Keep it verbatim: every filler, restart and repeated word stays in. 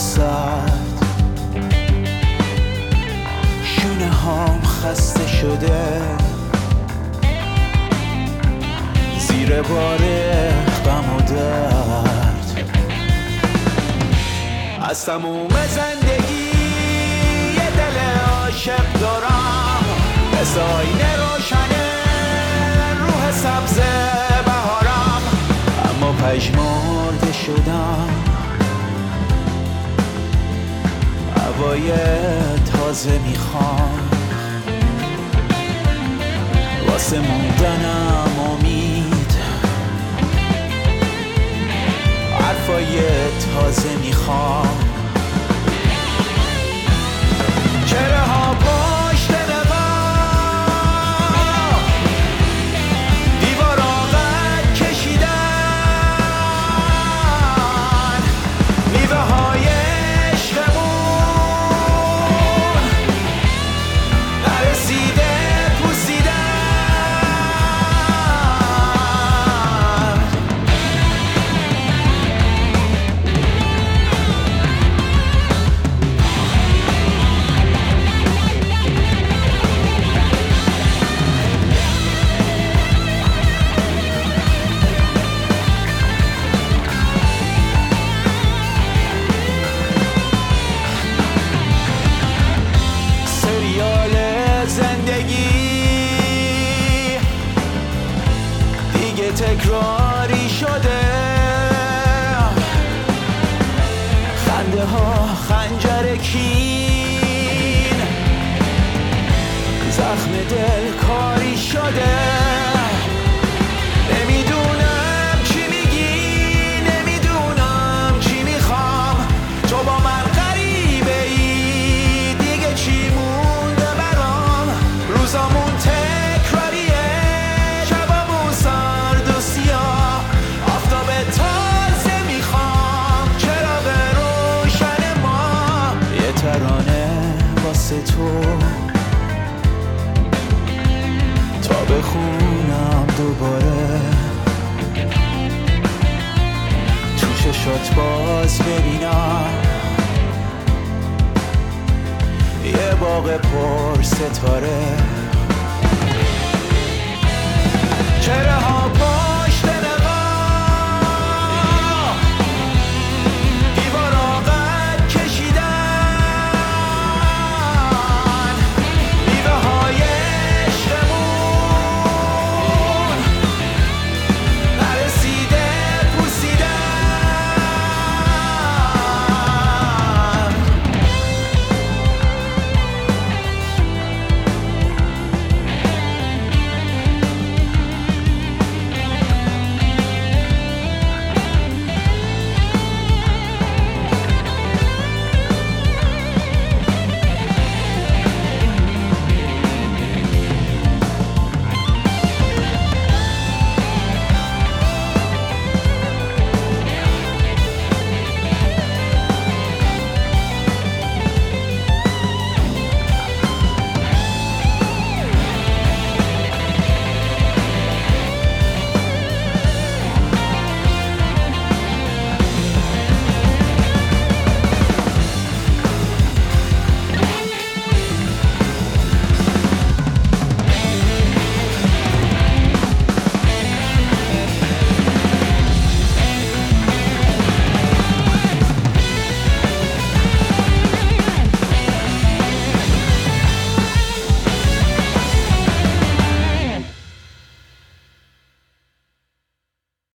سرد، شونه هام خسته شده زیر بار غم و درد. از تموم زندگی یه دل عاشق دارم، مثل آینه روشنه روح سبز بهارم، اما پژمرده شدم، هوای تازه میخوام، واسه موندنم امید، حرفای تازه میخوام. چهره ها پشت نقاب دیوارا قد کشیدن، میوه های عشقمون نرسیده پوسیدن. سریال زندگی دیگه تکراری شده، خنده ها خنجر کین، زخم دل کاری شده. نمیدونم چی میگی، نمیدونم چی میخوام، تو با من غریبه ای، دیگه چی مونده برام؟ روزامون تکراریه، شبامون سرد و سیاه، آفتاب تازه میخوام، چراغ روشن ما، یه ترانه واسه تو تا بخونم دوباره، تو چشات باز ببینم یه باغ پر ستاره. چهره ها